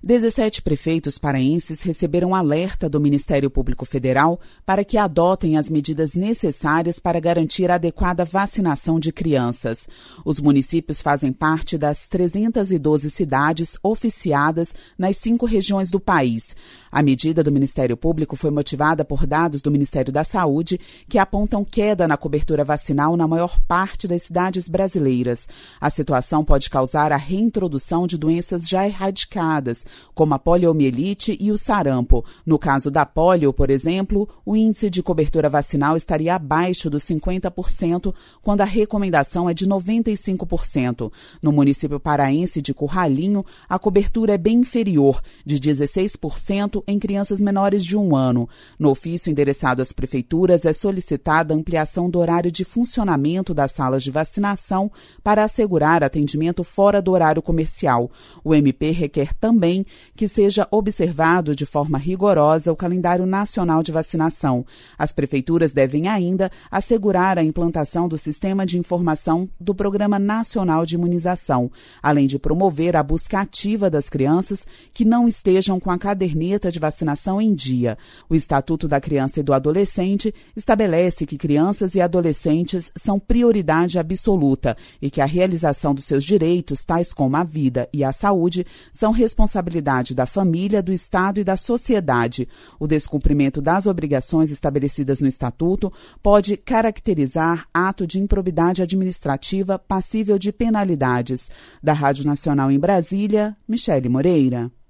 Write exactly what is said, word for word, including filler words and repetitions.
dezessete prefeitos paraenses receberam alerta do Ministério Público Federal para que adotem as medidas necessárias para garantir a adequada vacinação de crianças. Os municípios fazem parte das trezentas e doze cidades oficiadas nas cinco regiões do país. A medida do Ministério Público foi motivada por dados do Ministério da Saúde, que apontam queda na cobertura vacinal na maior parte das cidades brasileiras. A situação pode causar a reintrodução de doenças já erradicadas, como a poliomielite e o sarampo. No caso da polio, por exemplo, o índice de cobertura vacinal estaria abaixo dos cinquenta por cento, quando a recomendação é de noventa e cinco por cento. No município paraense de Curralinho, a cobertura é bem inferior, de dezesseis por cento em crianças menores de um ano. No ofício endereçado às prefeituras, é solicitada a ampliação do horário de funcionamento das salas de vacinação para assegurar atendimento fora do horário comercial. O M P requer também que seja observado de forma rigorosa o calendário nacional de vacinação. As prefeituras devem ainda assegurar a implantação do Sistema de Informação do Programa Nacional de Imunização, além de promover a busca ativa das crianças que não estejam com a caderneta de vacinação em dia. O Estatuto da Criança e do Adolescente estabelece que crianças e adolescentes são prioridade absoluta e que a realização dos seus direitos, tais como a vida e a saúde, são responsabilidade da família, do Estado e da sociedade. O descumprimento das obrigações estabelecidas no Estatuto pode caracterizar ato de improbidade administrativa passível de penalidades. Da Rádio Nacional em Brasília, Michele Moreira.